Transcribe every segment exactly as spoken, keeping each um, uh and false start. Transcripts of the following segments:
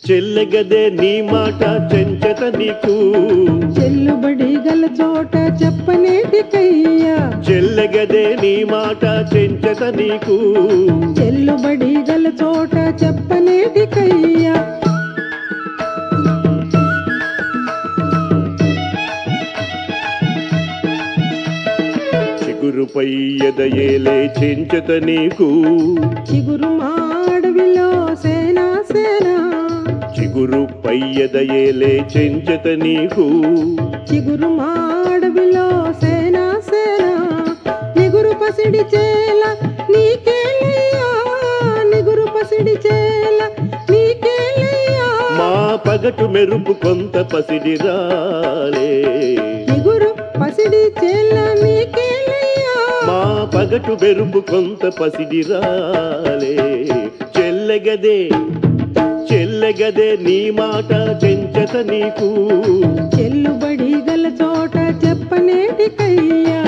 చెల్లెగదే నీ మాట చెంచత నీకు చెల్లుబడి గల చోట చెప్పనేటికయ్యా చెల్లెగదే నీ మాట చెంచత నీకు చెల్లుబడి గల చోట చెప్పనేటికయ్యా చిగురుపై ఎదయేలే చెంచత నీకు చిగురు మాడవిలో సేనా సేనా చిగురుపై ఎదయేలే చెంచత నీకు చిగురు మాడవిలో సేనా సేనా నిగురు పసిడి చేల నీకేలయ్యా నిగురు పసిడి చేల నీకేలయ్యా మా పగటు మెరుపు కొంత పసిడి రాలే నిగురు పసిడి చేల నీకేలయ్యా మా పగటు మెరుపు కొంత పసిడి రాలే చెల్లెగదే చెల్లెగదే నీ మాట చెంచత నీకు చెల్లుబడి గల చోట చెప్పనేటికయ్యా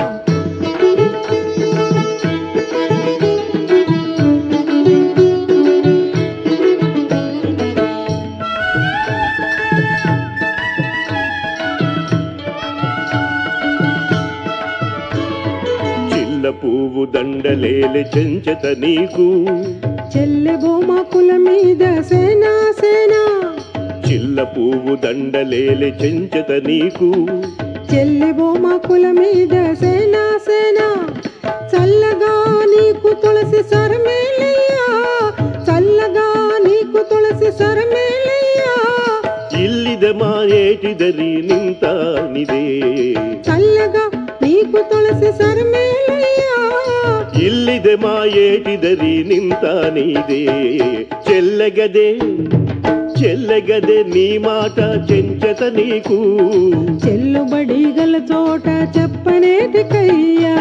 చిల్ల పువ్వు దండలేలే చెంచత నీకు చెల్లె గోమాకుల మీద సేనా సేనా చిల్ల పువ్వు దండలేలే చెంచత నీకు చెల్లె గోమాకుల మీద సేనా సేనా చల్లగా నీకు తులసి సరమేలయ్యా చల్లగా నీకు తులసి సరమేలయ్యా ఇల్లిద మా ఏటిదరి నింత నిదే చల్లగా నీకు తులసి సరమేలయ్యా ఇల్లిద మా ఏటిదరి నింత నీదే చెల్లెగదే చెల్లెగదే నీ మాట చెంచత నీకు చెల్లుబడి గల చోట చెప్పనేటికయ్యా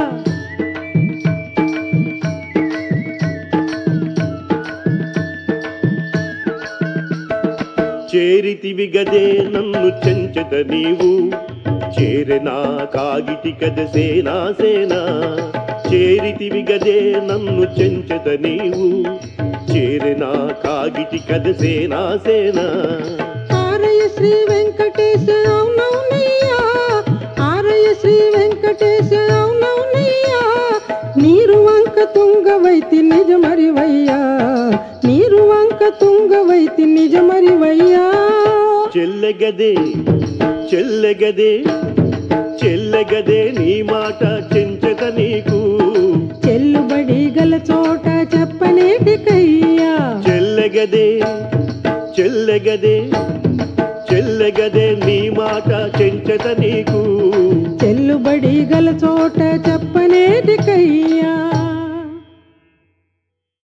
చేరితివి గదే నన్ను చెంచత నీవు చేరెనా కాగిటి కద సేనా సేనా చేరితివి గదే నన్ను చెంచత నీవు చేరెనా కాగిటి కద సేనా సేనా ఆరయ శ్రీ వెంకటేశ అవునవునయ్యా ఆరయ శ్రీ వెంకటేశ అవునవునయ్యా నీరు వంక తుంగవైతి నిజమరివయ్యా నీరు వంక తుంగవైతి నిజమరివయ్యా చెల్లెగదే చెల్లెగదే చెల్లెగదే నీ మాట చెంచత నీకు చెల్లుబడి గల చోట చెప్పనేటికయ్యా చెల్లెగదే చెల్లెగదే చెల్లెగదే నీ మాట చెంచత నీకు చెల్లుబడి గల చోట చెప్పనేటికయ్యా